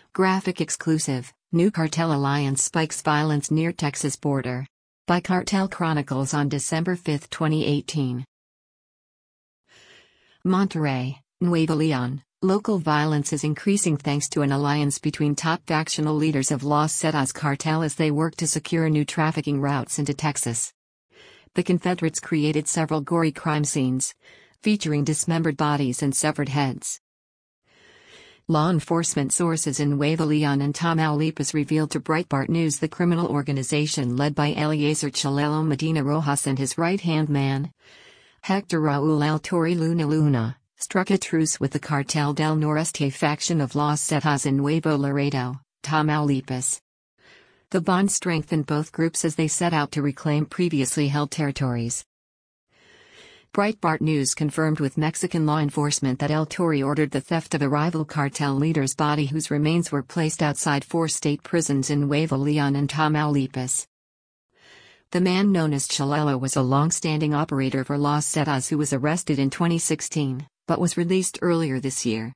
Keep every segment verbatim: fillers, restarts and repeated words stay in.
Graphic exclusive, New Cartel Alliance Spikes Violence Near Texas Border. By Cartel Chronicles on December fifth, twenty eighteen. Monterrey, Nuevo Leon. Local violence is increasing thanks to an alliance between top factional leaders of Los Zetas cartel as they work to secure new trafficking routes into Texas. The Confederates created several gory crime scenes, featuring dismembered bodies and severed heads. Law enforcement sources in Nuevo Leon and Tamaulipas revealed to Breitbart News the criminal organization led by Eliezer Chalelo Medina Rojas and his right-hand man, Hector Raul El Torre Luna Luna, struck a truce with the Cartel del Noreste faction of Los Zetas in Nuevo Laredo, Tamaulipas. The bond strengthened both groups as they set out to reclaim previously held territories. Breitbart News confirmed with Mexican law enforcement that El Torre ordered the theft of a rival cartel leader's body whose remains were placed outside four state prisons in Nuevo Leon and Tamaulipas. The man known as Chalelo was a long-standing operator for Los Zetas who was arrested in twenty sixteen, but was released earlier this year.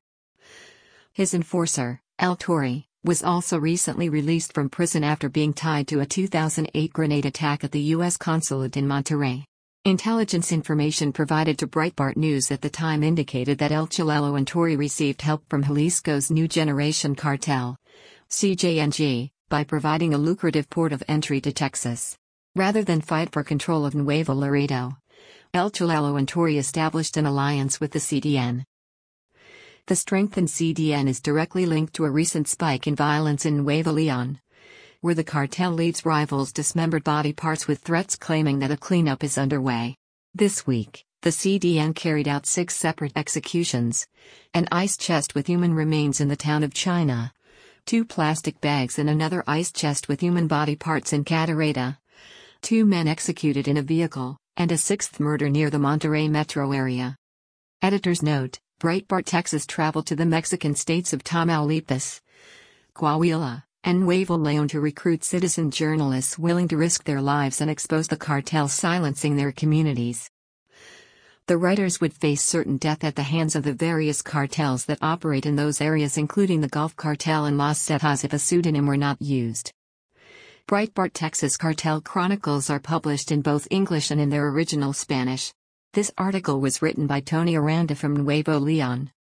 His enforcer, El Torre, was also recently released from prison after being tied to a two thousand eight grenade attack at the U S consulate in Monterrey. Intelligence information provided to Breitbart News at the time indicated that El Chalelo and Torre received help from Jalisco's New Generation Cartel, C J N G, by providing a lucrative port of entry to Texas. Rather than fight for control of Nuevo Laredo, El Chalelo and Torre established an alliance with the C D N. The strengthened C D N is directly linked to a recent spike in violence in Nuevo Leon, where the cartel leaves rivals' dismembered body parts with threats claiming that a cleanup is underway. This week, the C D N carried out six separate executions: an ice chest with human remains in the town of China, two plastic bags and another ice chest with human body parts in Cadereyta, two men executed in a vehicle, and a sixth murder near the Monterrey metro area. Editor's note: Breitbart Texas traveled to the Mexican states of Tamaulipas, Coahuila, and Nuevo Leon to recruit citizen journalists willing to risk their lives and expose the cartel silencing their communities. The writers would face certain death at the hands of the various cartels that operate in those areas, including the Gulf Cartel and Los Zetas, if a pseudonym were not used. Breitbart Texas Cartel Chronicles are published in both English and in their original Spanish. This article was written by Tony Aranda from Nuevo Leon.